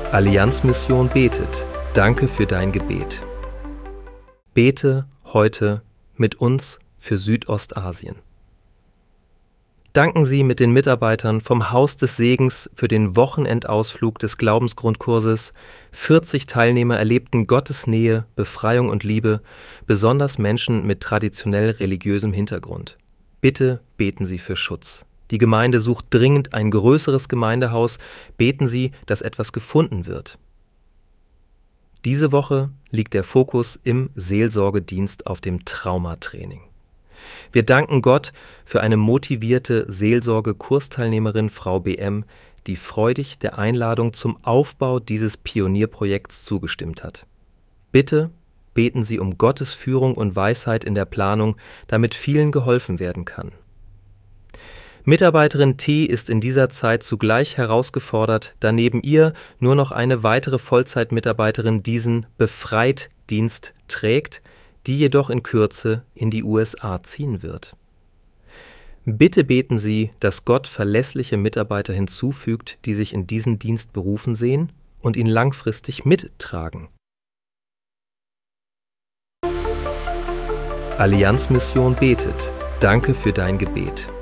Allianz-Mission betet. Danke für dein Gebet. Bete heute mit uns für Südostasien. Danken Sie mit den Mitarbeitern vom Haus des Segens für den Wochenendausflug des Glaubensgrundkurses. 40 Teilnehmer erlebten Gottes Nähe, Befreiung und Liebe, besonders Menschen mit traditionell religiösem Hintergrund. Bitte beten Sie für Schutz. Die Gemeinde sucht dringend ein größeres Gemeindehaus. Beten Sie, dass etwas gefunden wird. Diese Woche liegt der Fokus im Seelsorgedienst auf dem Traumatraining. Wir danken Gott für eine motivierte Seelsorge-Kursteilnehmerin Frau BM, die freudig der Einladung zum Aufbau dieses Pionierprojekts zugestimmt hat. Bitte beten Sie um Gottes Führung und Weisheit in der Planung, damit vielen geholfen werden kann. Mitarbeiterin T. ist in dieser Zeit zugleich herausgefordert, da neben ihr nur noch eine weitere Vollzeitmitarbeiterin diesen Befreit-Dienst trägt, die jedoch in Kürze in die USA ziehen wird. Bitte beten Sie, dass Gott verlässliche Mitarbeiter hinzufügt, die sich in diesen Dienst berufen sehen und ihn langfristig mittragen. Allianz-Mission betet. Danke für dein Gebet.